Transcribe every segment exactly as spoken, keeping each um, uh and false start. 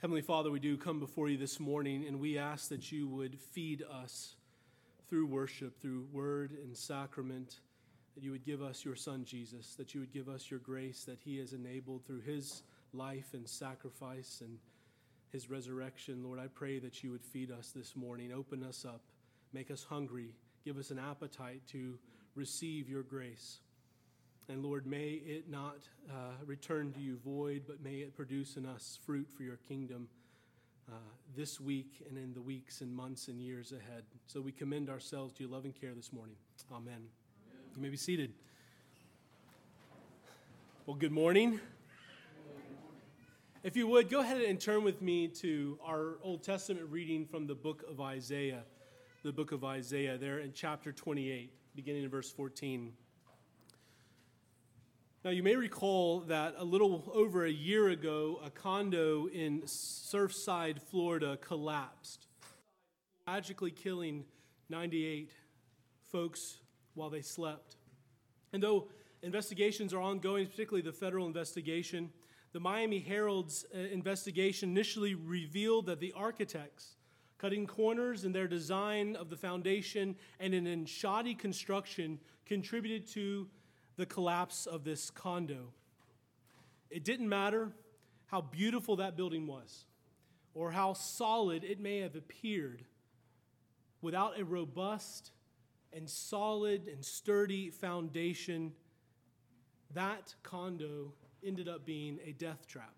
Heavenly Father, we do come before you this morning, and we ask that you would feed us through worship, through word and sacrament, that you would give us your Son, Jesus, that you would give us your grace that he has enabled through his life and sacrifice and his resurrection. Lord, I pray that you would feed us this morning, open us up, make us hungry, give us an appetite to receive your grace. And Lord, may it not uh, return to you void, but may it produce in us fruit for your kingdom uh, this week and in the weeks and months and years ahead. So we commend ourselves to your loving care this morning. Amen. Amen. You may be seated. Well, good morning. If you would, go ahead and turn with me to our Old Testament reading from the book of Isaiah, the book of Isaiah there in chapter twenty-eight, beginning in verse fourteen. Now, you may recall that a little over a year ago, a condo in Surfside, Florida collapsed, tragically killing ninety-eight folks while they slept. And though investigations are ongoing, particularly the federal investigation, the Miami Herald's uh, investigation initially revealed that the architects, cutting corners in their design of the foundation and in shoddy construction, contributed to the collapse of this condo. It didn't matter how beautiful that building was or how solid it may have appeared. Without a robust and solid and sturdy foundation, that condo ended up being a death trap.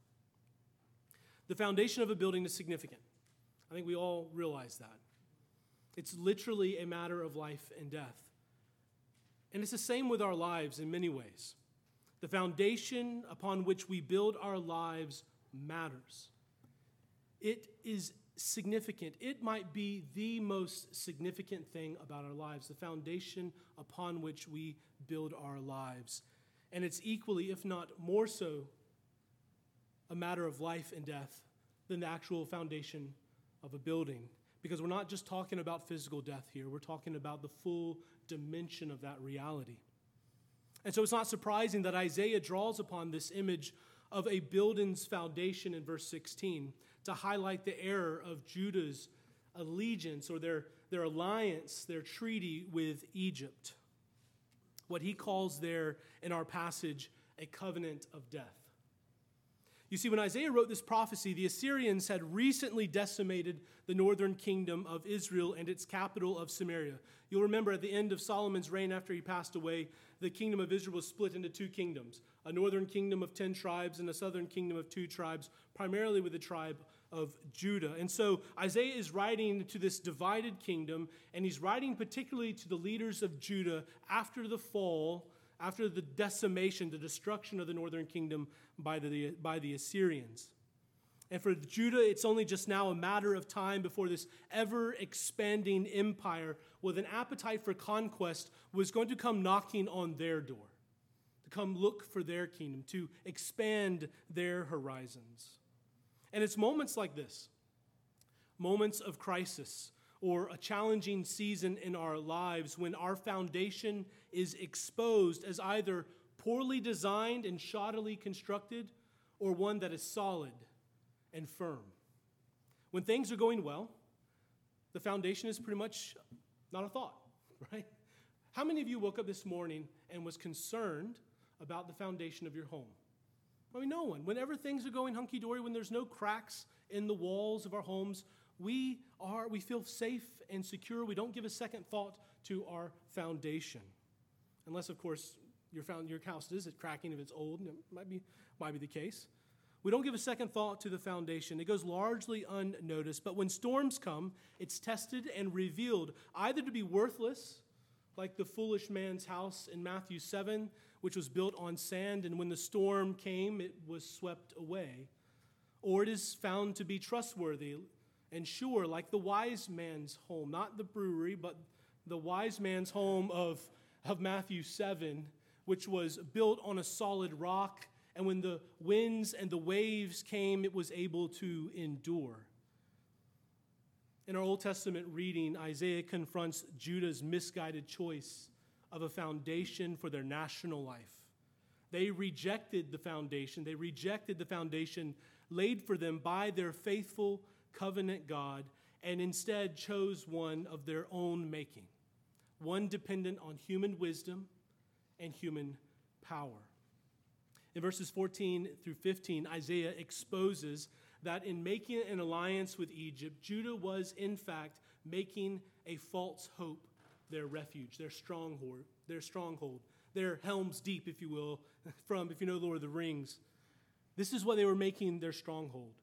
The foundation of a building is significant. I think we all realize that. It's literally a matter of life and death. And it's the same with our lives in many ways. The foundation upon which we build our lives matters. It is significant. It might be the most significant thing about our lives, the foundation upon which we build our lives. And it's equally, if not more so, a matter of life and death than the actual foundation of a building. Because we're not just talking about physical death here, we're talking about the full dimension of that reality. And so it's not surprising that Isaiah draws upon this image of a building's foundation in verse sixteen to highlight the error of Judah's allegiance or their, their alliance, their treaty with Egypt. What he calls there in our passage a covenant of death. You see, when Isaiah wrote this prophecy, the Assyrians had recently decimated the northern kingdom of Israel and its capital of Samaria. You'll remember at the end of Solomon's reign after he passed away, the kingdom of Israel was split into two kingdoms, a northern kingdom of ten tribes and a southern kingdom of two tribes, primarily with the tribe of Judah. And so Isaiah is writing to this divided kingdom, and he's writing particularly to the leaders of Judah after the fall, after the decimation, the destruction of the northern kingdom by the, by the Assyrians. And for Judah, it's only just now a matter of time before this ever-expanding empire with an appetite for conquest was going to come knocking on their door, to come look for their kingdom, to expand their horizons. And it's moments like this, moments of crisis, or a challenging season in our lives when our foundation is exposed as either poorly designed and shoddily constructed or one that is solid and firm. When things are going well, the foundation is pretty much not a thought, right? How many of you woke up this morning and was concerned about the foundation of your home? I mean, no one. Whenever things are going hunky-dory, when there's no cracks in the walls of our homes, we are we feel safe and secure. We don't give a second thought to our foundation. Unless, of course, your found your house is cracking if it's old, and it might be might be the case. We don't give a second thought to the foundation. It goes largely unnoticed. But when storms come, it's tested and revealed either to be worthless, like the foolish man's house in Matthew seven, which was built on sand, and when the storm came, it was swept away, or it is found to be trustworthy and sure, like the wise man's home, not the brewery, but the wise man's home of, of Matthew seven, which was built on a solid rock, and when the winds and the waves came, it was able to endure. In our Old Testament reading, Isaiah confronts Judah's misguided choice of a foundation for their national life They rejected the foundation. They rejected the foundation laid for them by their faithful covenant God, and instead chose one of their own making, one dependent on human wisdom and human power. In verses fourteen through fifteen, Isaiah exposes that in making an alliance with Egypt, Judah was in fact making a false hope their refuge, their stronghold, their stronghold, their Helm's Deep, if you will, from, if you know Lord of the Rings. This is what they were making their stronghold.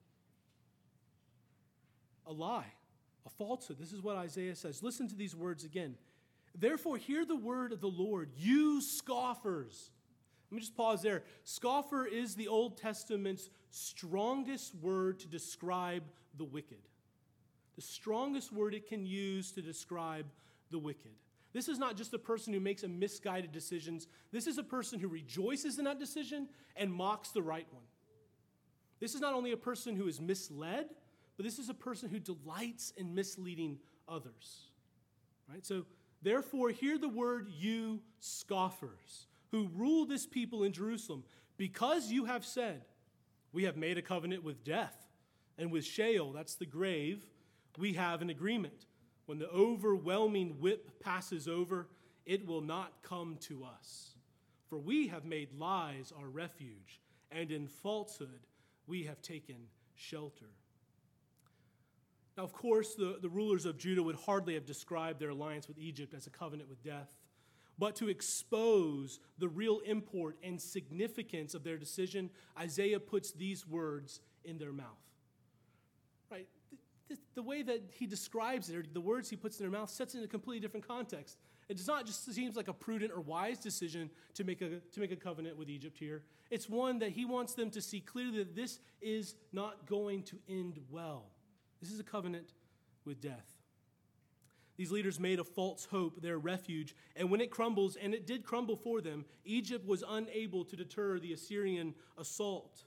A lie, a falsehood. This is what Isaiah says. Listen to these words again. Therefore, hear the word of the Lord, you scoffers. Let me just pause there. Scoffer is the Old Testament's strongest word to describe the wicked. The strongest word it can use to describe the wicked. This is not just a person who makes a misguided decisions. This is a person who rejoices in that decision and mocks the right one. This is not only a person who is misled, but this is a person who delights in misleading others. Right? So, therefore, hear the word, you scoffers, who rule this people in Jerusalem, because you have said, we have made a covenant with death, and with Sheol, that's the grave, we have an agreement. When the overwhelming whip passes over, it will not come to us. For we have made lies our refuge, and in falsehood we have taken shelter. Now, of course, the, the rulers of Judah would hardly have described their alliance with Egypt as a covenant with death. But to expose the real import and significance of their decision, Isaiah puts these words in their mouth. Right? The, the way that he describes it, or the words he puts in their mouth, sets it in a completely different context. It does not just seem like a prudent or wise decision to make a, to make a covenant with Egypt here. It's one that he wants them to see clearly that this is not going to end well. This is a covenant with death. These leaders made a false hope their refuge, and when it crumbles, and it did crumble for them, Egypt was unable to deter the Assyrian assault.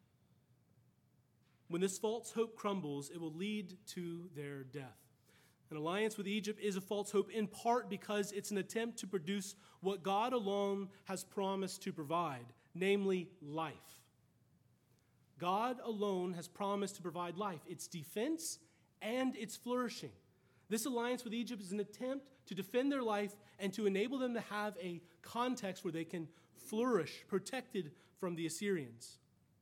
When this false hope crumbles, it will lead to their death. An alliance with Egypt is a false hope in part because it's an attempt to produce what God alone has promised to provide, namely life. God alone has promised to provide life, its defense and its flourishing. This alliance with Egypt is an attempt to defend their life and to enable them to have a context where they can flourish, protected from the Assyrians.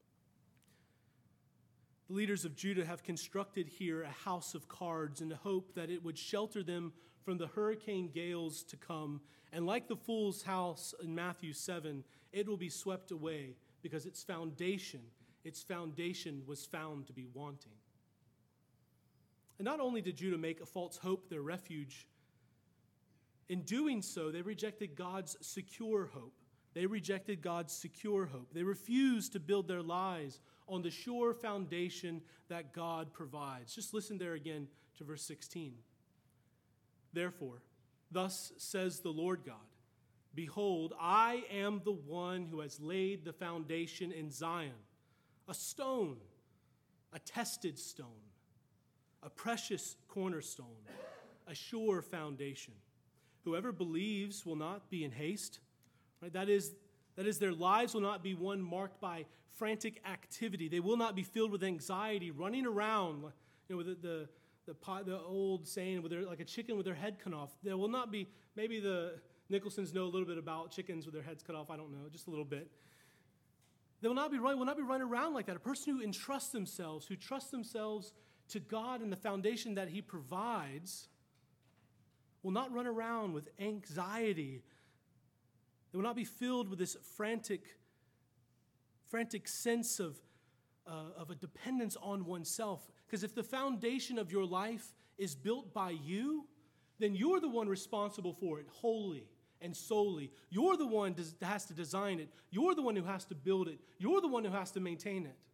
The leaders of Judah have constructed here a house of cards in the hope that it would shelter them from the hurricane gales to come. And like the fool's house in Matthew seven, it will be swept away because its foundation, its foundation was found to be wanting. And not only did Judah make a false hope their refuge, in doing so, they rejected God's secure hope. They rejected God's secure hope. They refused to build their lives on the sure foundation that God provides. Just listen there again to verse sixteen. Therefore, thus says the Lord God, behold, I am the one who has laid the foundation in Zion, a stone, a tested stone, a precious cornerstone, a sure foundation. Whoever believes will not be in haste. Right? That is, that is, their lives will not be one marked by frantic activity. They will not be filled with anxiety, running around, you know, with the the, the, the old saying, with their, like a chicken with their head cut off. There will not be, maybe the Nicholsons know a little bit about chickens with their heads cut off. I don't know, just a little bit. They will not be running, will not be running around like that. A person who entrusts themselves, who trusts themselves to God and the foundation that He provides, will not run around with anxiety. They will not be filled with this frantic, frantic sense of, uh, of a dependence on oneself. Because if the foundation of your life is built by you, then you're the one responsible for it wholly and solely. You're the one that has to design it. You're the one who has to build it. You're the one who has to maintain it.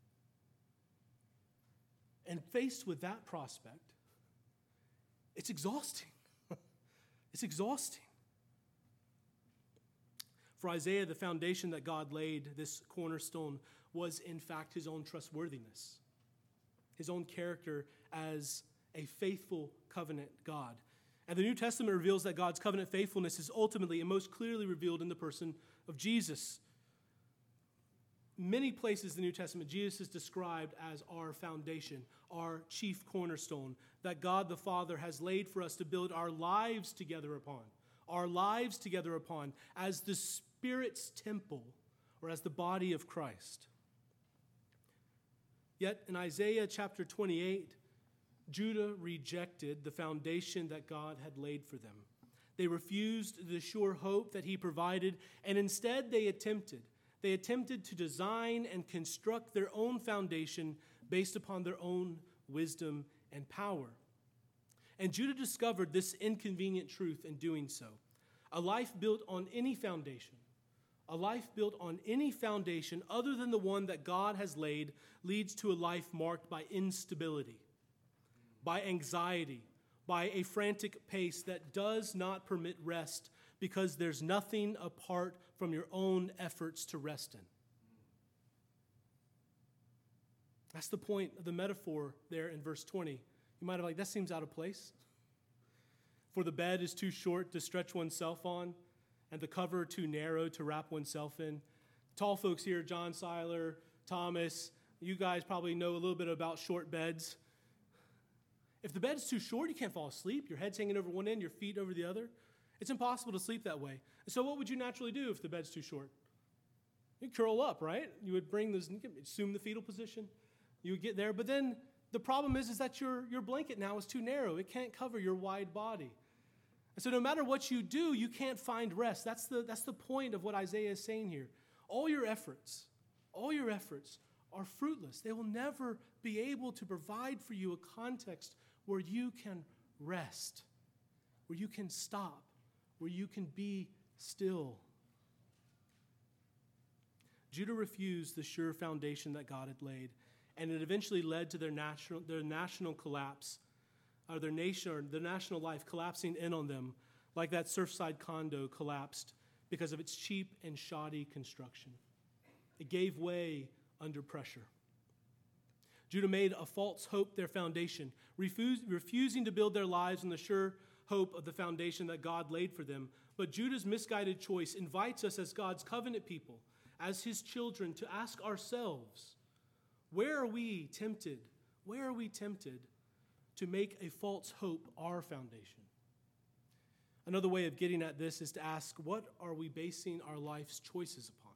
And faced with that prospect, it's exhausting. It's exhausting. For Isaiah, the foundation that God laid, this cornerstone, was in fact his own trustworthiness, his own character as a faithful covenant God. And the New Testament reveals that God's covenant faithfulness is ultimately and most clearly revealed in the person of Jesus. many places in the New Testament, Jesus is described as our foundation, our chief cornerstone, that God the Father has laid for us to build our lives together upon, our lives together upon as the Spirit's temple or as the body of Christ. Yet in Isaiah chapter twenty-eight, Judah rejected the foundation that God had laid for them. They refused the sure hope that he provided, and instead they attempted. They attempted to design and construct their own foundation based upon their own wisdom and power. And Judah discovered this inconvenient truth in doing so. A life built on any foundation, a life built on any foundation other than the one that God has laid leads to a life marked by instability, by anxiety, by a frantic pace that does not permit rest because there's nothing apart from your own efforts to rest in. That's the point of the metaphor there in verse twenty. You might have been like, that seems out of place. For the bed is too short to stretch oneself on, and the cover too narrow to wrap oneself in. Tall folks here, John Seiler, Thomas, you guys probably know a little bit about short beds. If the bed's too short, you can't fall asleep. Your head's hanging over one end, your feet over the other. It's impossible to sleep that way. And so what would you naturally do if the bed's too short? You'd curl up, right? You would bring this, assume the fetal position. You would get there. But then the problem is, is that your, your blanket now is too narrow. It can't cover your wide body. And so no matter what you do, you can't find rest. That's the, that's the point of what Isaiah is saying here. All your efforts, all your efforts are fruitless. They will never be able to provide for you a context where you can rest, where you can stop, where you can be still. Judah refused the sure foundation that God had laid, and it eventually led to their national, their national collapse, or their nation, or their national life collapsing in on them, like that Surfside condo collapsed because of its cheap and shoddy construction. It gave way under pressure. Judah made a false hope their foundation, refuse, refusing to build their lives on the sure hope of the foundation that God laid for them. But Judah's misguided choice invites us as God's covenant people, as his children, to ask ourselves, where are we tempted? Where are we tempted to make a false hope our foundation? Another way of getting at this is to ask, what are we basing our life's choices upon?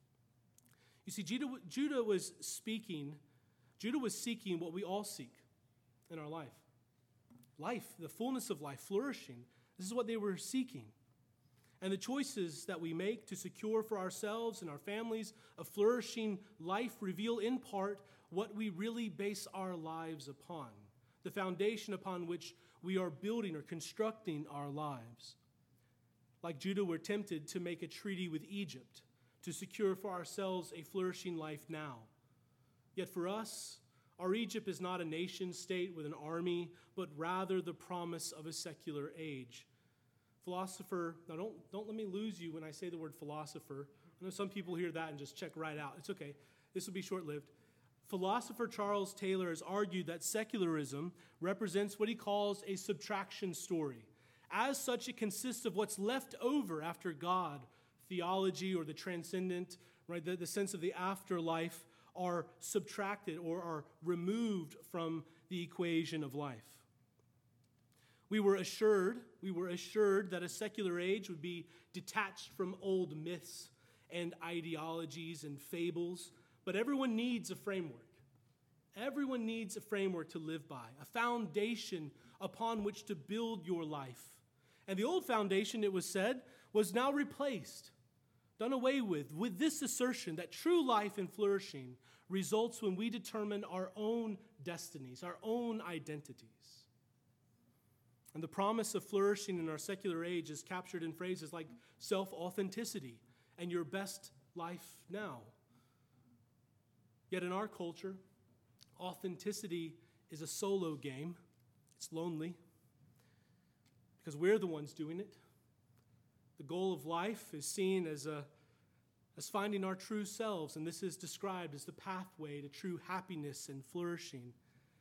You see, Judah, Judah was speaking, Judah was seeking what we all seek in our life. Life, the fullness of life, flourishing. This is what they were seeking. And the choices that we make to secure for ourselves and our families a flourishing life reveal in part what we really base our lives upon, the foundation upon which we are building or constructing our lives. Like Judah, we're tempted to make a treaty with Egypt to secure for ourselves a flourishing life now. Yet for us, our Egypt is not a nation state with an army, but rather the promise of a secular age. Philosopher, now don't, don't let me lose you when I say the word philosopher. I know some people hear that and just check right out. It's okay. This will be short-lived. Philosopher Charles Taylor has argued that secularism represents what he calls a subtraction story. As such, it consists of what's left over after God, theology or the transcendent, right, the, the sense of the afterlife, are subtracted or are removed from the equation of life. We were assured, we were assured that a secular age would be detached from old myths and ideologies and fables, but everyone needs a framework. Everyone needs a framework to live by, a foundation upon which to build your life. And the old foundation, it was said, was now replaced, done away with, with this assertion that true life and flourishing results when we determine our own destinies, our own identities. And the promise of flourishing in our secular age is captured in phrases like self-authenticity and your best life now. Yet in our culture, authenticity is a solo game. It's lonely because we're the ones doing it. The goal of life is seen as a as finding our true selves, and this is described as the pathway to true happiness and flourishing.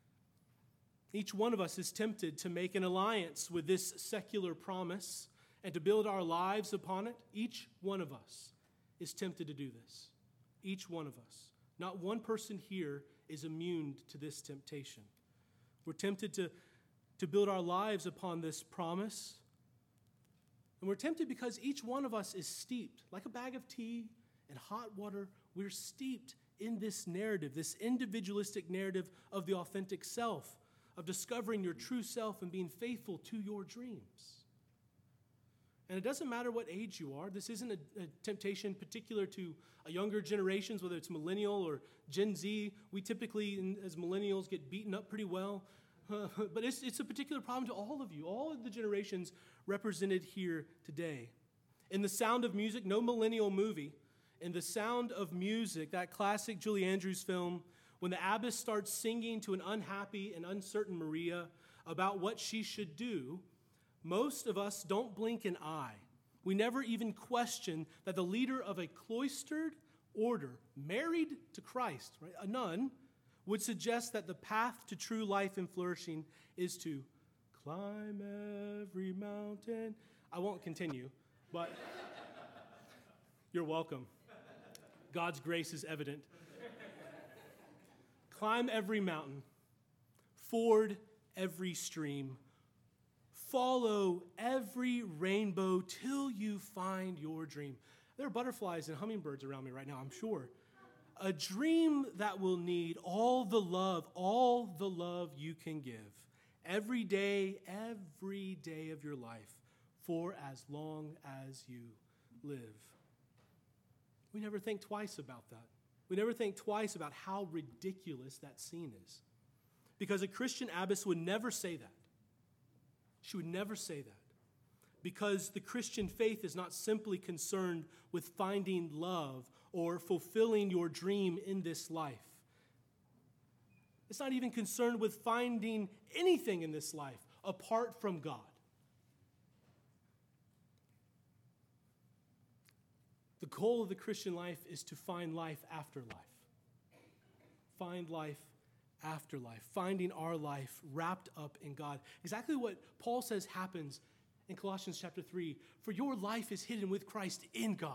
Each one of us is tempted to make an alliance with this secular promise and to build our lives upon it. Each one of us is tempted to do this. Each one of us. Not one person here is immune to this temptation. We're tempted to, to build our lives upon this promise. And we're tempted because each one of us is steeped, like a bag of tea in hot water. We're steeped in this narrative, this individualistic narrative of the authentic self, of discovering your true self and being faithful to your dreams. And it doesn't matter what age you are. This isn't a, a temptation particular to a younger generations, whether it's millennial or Gen Z. We typically, in, as millennials, get beaten up pretty well. Uh, but it's, it's a particular problem to all of you, all of the generations represented here today. In The Sound of Music, no millennial movie, in The Sound of Music, that classic Julie Andrews film, when the abbess starts singing to an unhappy and uncertain Maria about what she should do, most of us don't blink an eye. We never even question that the leader of a cloistered order, married to Christ, right, a nun, would suggest that the path to true life and flourishing is to climb every mountain. I won't continue, but you're welcome. God's grace is evident. Climb every mountain, ford every stream, follow every rainbow till you find your dream. There are butterflies and hummingbirds around me right now, I'm sure. A dream that will need all the love, all the love you can give, every day, every day of your life, for as long as you live. We never think twice about that. We never think twice about how ridiculous that scene is. Because a Christian abbess would never say that. She would never say that. Because the Christian faith is not simply concerned with finding love or fulfilling your dream in this life. It's not even concerned with finding anything in this life apart from God. The goal of the Christian life is to find life after life. Find life after life. Finding our life wrapped up in God. Exactly what Paul says happens in Colossians chapter three. For your life is hidden with Christ in God.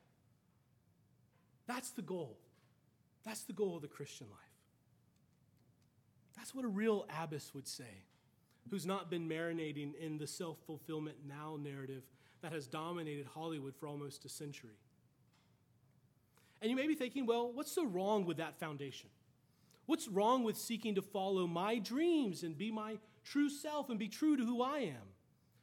That's the goal. That's the goal of the Christian life. That's what a real abbess would say, who's not been marinating in the self-fulfillment now narrative that has dominated Hollywood for almost a century. And you may be thinking, well, what's so wrong with that foundation? What's wrong with seeking to follow my dreams and be my true self and be true to who I am?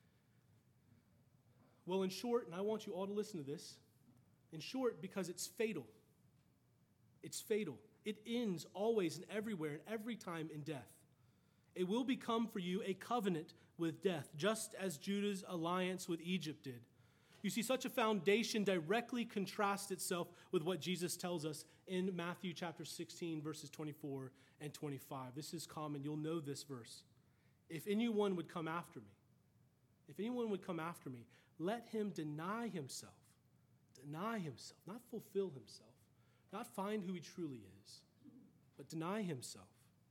Well, in short, and I want you all to listen to this, in short, because it's fatal. It's fatal. It ends always and everywhere and every time in death. It will become for you a covenant with death, just as Judah's alliance with Egypt did. You see, such a foundation directly contrasts itself with what Jesus tells us in Matthew chapter sixteen, verses twenty-four and twenty-five. This is common. You'll know this verse. If anyone would come after me, if anyone would come after me, let him deny himself. Deny himself, not fulfill himself, not find who he truly is, but deny himself.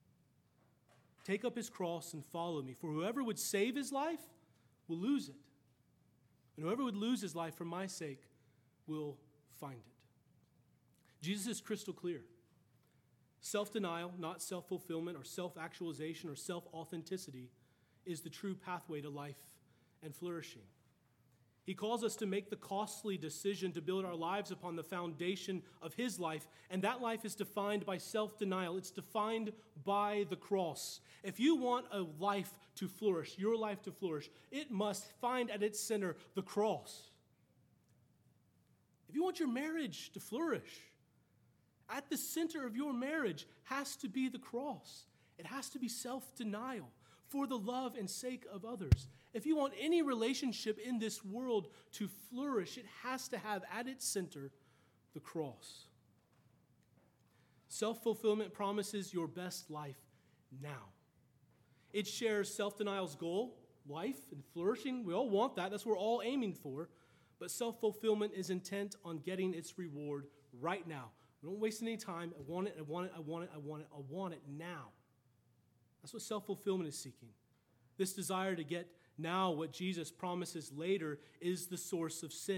Take up his cross and follow me. For whoever would save his life will lose it. And whoever would lose his life for my sake will find it. Jesus is crystal clear. Self-denial, not self-fulfillment or self-actualization or self-authenticity, is the true pathway to life and flourishing. He calls us to make the costly decision to build our lives upon the foundation of his life, and that life is defined by self-denial. It's defined by the cross. If you want a life to flourish, your life to flourish, it must find at its center the cross. If you want your marriage to flourish, at the center of your marriage has to be the cross. It has to be self-denial for the love and sake of others. If you want any relationship in this world to flourish, it has to have at its center the cross. Self-fulfillment promises your best life now. It shares self-denial's goal, life and flourishing. We all want that. That's what we're all aiming for. But self-fulfillment is intent on getting its reward right now. We don't waste any time. I want it, I want it, I want it, I want it, I want it now. That's what self-fulfillment is seeking. This desire to get now what Jesus promises later is the source of sin.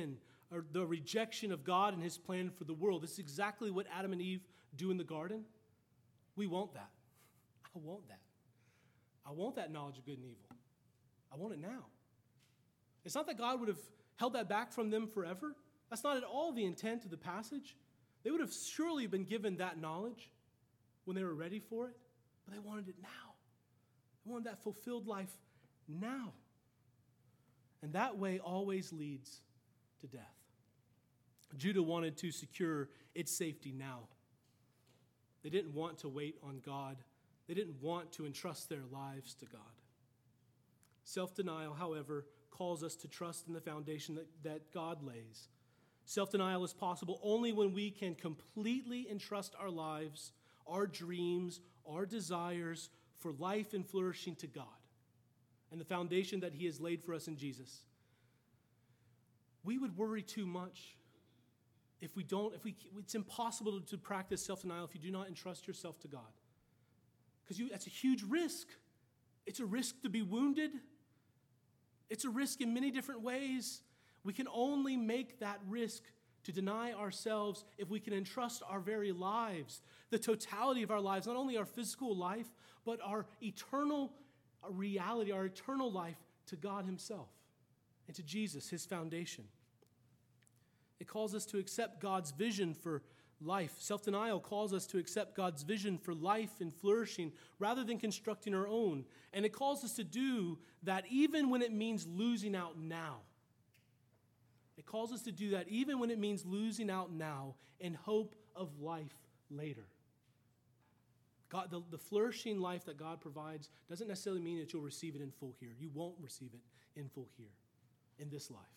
or the rejection of God and his plan for the world. This is exactly what Adam and Eve do in the garden. We want that. I want that. I want that knowledge of good and evil. I want it now. It's not that God would have held that back from them forever. That's not at all the intent of the passage. They would have surely been given that knowledge when they were ready for it, but they wanted it now. They wanted that fulfilled life now. And that way always leads to death. Judah wanted to secure its safety now. They didn't want to wait on God. They didn't want to entrust their lives to God. Self-denial, however, calls us to trust in the foundation that, that God lays. Self-denial is possible only when we can completely entrust our lives, our dreams, our desires for life and flourishing to God and the foundation that he has laid for us in Jesus. We would worry too much if we don't, if we, it's impossible to practice self-denial if you do not entrust yourself to God. Because you, that's a huge risk. It's a risk to be wounded. It's a risk in many different ways. We can only make that risk to deny ourselves if we can entrust our very lives, the totality of our lives, not only our physical life, but our eternal reality, our eternal life to God himself and to Jesus, his foundation. It calls us to accept God's vision for life. Self-denial calls us to accept God's vision for life and flourishing rather than constructing our own. And it calls us to do that even when it means losing out now. It calls us to do that even when it means losing out now in hope of life later. God, the, the flourishing life that God provides doesn't necessarily mean that you'll receive it in full here. You won't receive it in full here, in this life.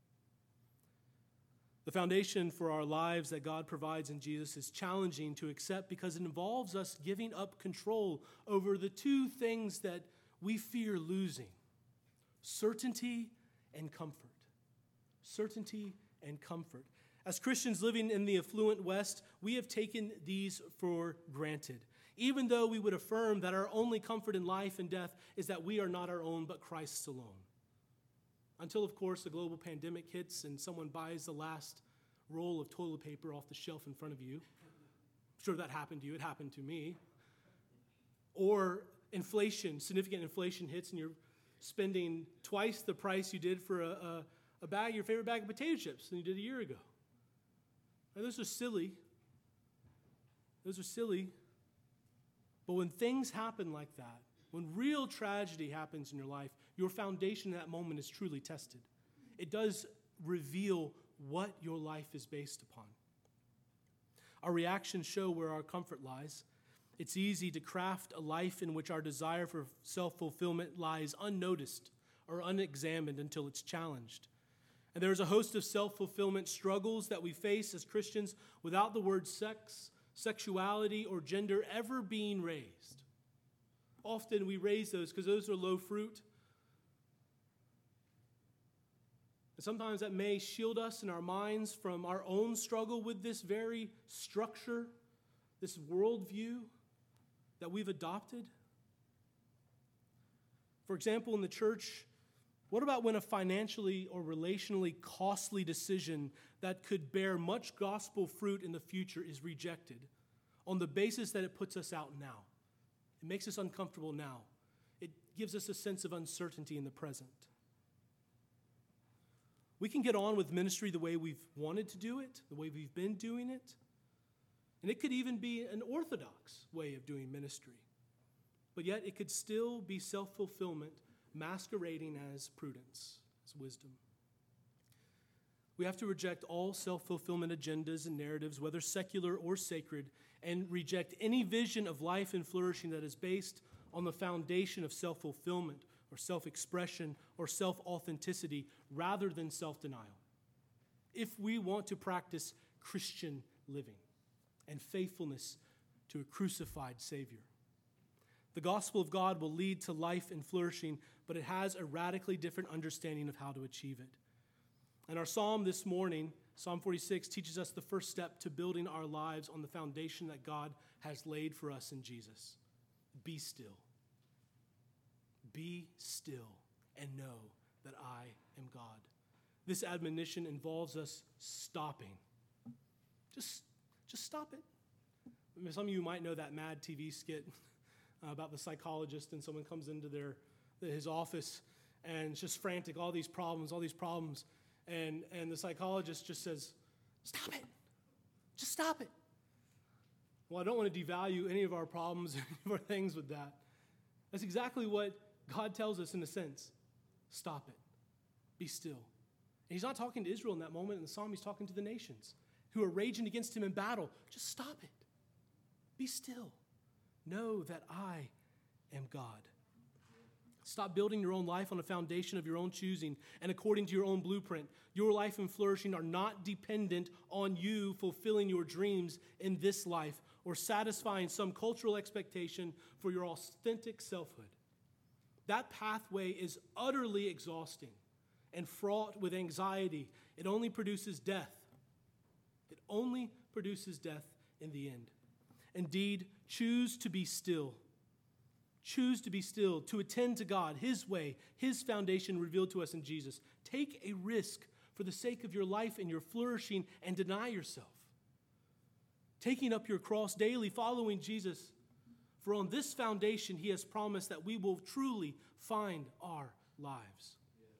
The foundation for our lives that God provides in Jesus is challenging to accept because it involves us giving up control over the two things that we fear losing: certainty and comfort. Certainty and comfort. As Christians living in the affluent West, we have taken these for granted, even though we would affirm that our only comfort in life and death is that we are not our own, but Christ's alone. Until, of course, the global pandemic hits and someone buys the last roll of toilet paper off the shelf in front of you. I'm sure that happened to you. It happened to me. Or inflation, significant inflation hits and you're spending twice the price you did for a, a, a bag, your favorite bag of potato chips than you did a year ago. Now, those are silly. Those are silly. But when things happen like that, when real tragedy happens in your life, your foundation in that moment is truly tested. It does reveal what your life is based upon. Our reactions show where our comfort lies. It's easy to craft a life in which our desire for self-fulfillment lies unnoticed or unexamined until it's challenged. And there's a host of self-fulfillment struggles that we face as Christians without the word sex, sexuality, or gender ever being raised. Often we raise those because those are low fruit. And sometimes that may shield us in our minds from our own struggle with this very structure, this worldview that we've adopted. For example, in the church, what about when a financially or relationally costly decision that could bear much gospel fruit in the future is rejected on the basis that it puts us out now? It makes us uncomfortable now. It gives us a sense of uncertainty in the present. We can get on with ministry the way we've wanted to do it, the way we've been doing it. And it could even be an orthodox way of doing ministry. But yet it could still be self-fulfillment masquerading as prudence, as wisdom. We have to reject all self-fulfillment agendas and narratives, whether secular or sacred, and reject any vision of life and flourishing that is based on the foundation of self-fulfillment or self-expression or self-authenticity rather than self-denial. If we want to practice Christian living and faithfulness to a crucified Savior. The gospel of God will lead to life and flourishing, but it has a radically different understanding of how to achieve it. And our psalm this morning, Psalm forty-six, teaches us the first step to building our lives on the foundation that God has laid for us in Jesus. Be still. Be still and know that I am God. this admonition involves us stopping. Just, just stop it. I mean, some of you might know that Mad T V skit uh, about the psychologist, and someone comes into their his office and it's just frantic, all these problems, all these problems, and and the psychologist just says, "Stop it. Just stop it." Well, I don't want to devalue any of our problems, any of our things with that. That's exactly what God tells us in a sense. Stop it. Be still. And he's not talking to Israel in that moment in the psalm. He's talking to the nations who are raging against him in battle. Just stop it. Be still. Know that I am God. Stop building your own life on a foundation of your own choosing and according to your own blueprint. Your life and flourishing are not dependent on you fulfilling your dreams in this life or satisfying some cultural expectation for your authentic selfhood. That pathway is utterly exhausting and fraught with anxiety. It only produces death. It only produces death in the end. Indeed, choose to be still. Choose to be still, to attend to God, his way, his foundation revealed to us in Jesus. Take a risk for the sake of your life and your flourishing and deny yourself. Taking up your cross daily, following Jesus. For on this foundation, he has promised that we will truly find our lives.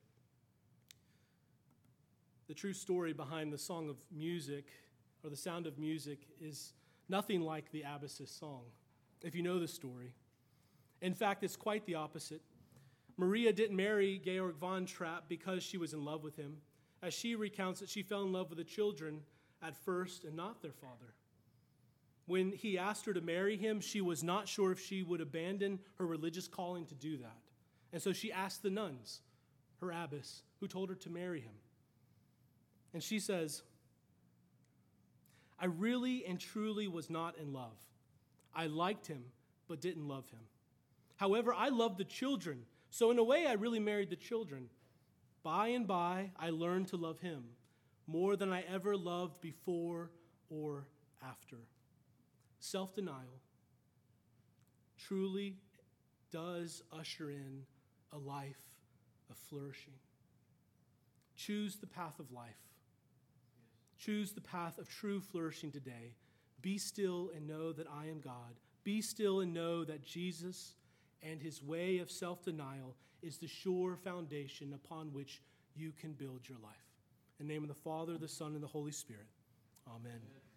The true story behind the song of music, or the sound of music, is nothing like the Abbasis song, if you know the story. In fact, it's quite the opposite. Maria didn't marry Georg von Trapp because she was in love with him. As she recounts it, she fell in love with the children at first and not their father. When he asked her to marry him, she was not sure if she would abandon her religious calling to do that. And so she asked the nuns, her abbess, who told her to marry him. And she says, "I really and truly was not in love. I liked him, but didn't love him. However, I loved the children, so in a way I really married the children. By and by, I learned to love him more than I ever loved before or after." Self-denial truly does usher in a life of flourishing. Choose the path of life. Choose the path of true flourishing today. Be still and know that I am God. Be still and know that Jesus and his way of self-denial is the sure foundation upon which you can build your life. In the name of the Father, the Son, and the Holy Spirit. Amen. Amen.